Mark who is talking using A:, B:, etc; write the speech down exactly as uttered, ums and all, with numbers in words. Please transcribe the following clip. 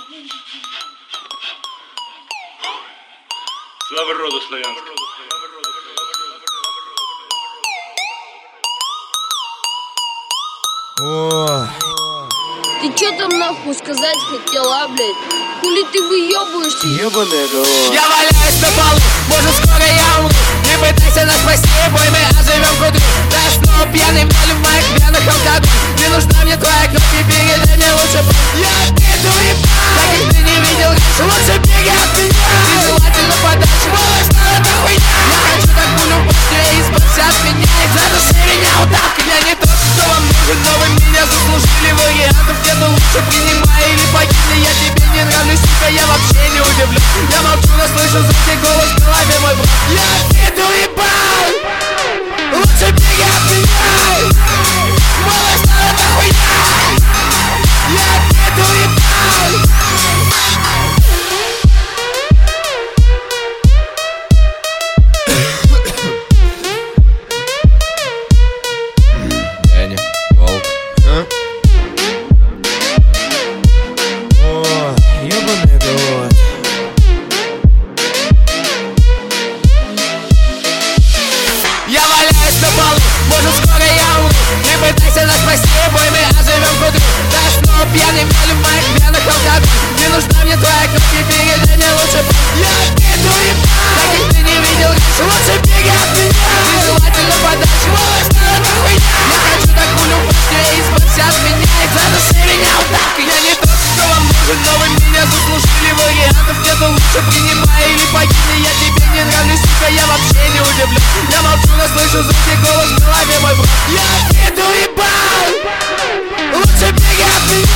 A: Слава роду славянскому.
B: Ой.
C: Ты чё там нахуй сказать хотела, блядь? Хули ты выёбываешься?
B: Ёбаный рот.
D: Я валяюсь на полу, может скоро я умру. Не пытайся нас спасти, бой, мы оживем к утру. Да я снова пьяный, молю в моих венах алкоголь. Не нужна мне твоя кровь, и передай мне лучше боль. Я отъеду и пал, так как ты не видел раньше. Лучше беги от меня, и желательно подальше. Малыш, что это хуйня? Я хочу так пулю быстрее, избавься от меня. И задуши меня удавкой, я не тот, кто вам нужен. Но вы меня заслужили, вариантов нету. Лучше принимай или погибни, я тебе не нравлюсь, сука, я вообще не удивлен. Я молчу, но слышу звуки, голос в голове мой брат. Я отъеду и пал, лучше беги от меня. Малыш, что это хуйня? Я отъеду и пал.
B: Дэнни, Волк. А? Ой, ёбаный рот.
D: Я валяюсь на полу, может скоро я умру. Не пытайся нас спасти, бой, мы оживем к утру. Да я снова пьяный, молю в моих венах алкоголь. Не нужна мне твоя кровь, и передай мне лучше боль. Я отъеду и пал, так как ты не видел раньше. Лучше беги от меня, и желательно подальше. Малыш, что это хуйня? Я хочу так пулю быстрее, избавься от меня. И задуши меня удавкой, я не тот, кто вам нужен. Но вы меня заслужили, вариантов нету. Лучше принимай или погибни, я тебе не нравлюсь, сука, я вообще не удивлен. Я молчу, но слышу звуки, голос в голове мой брат. Я отъеду и пал, лучше беги от меня.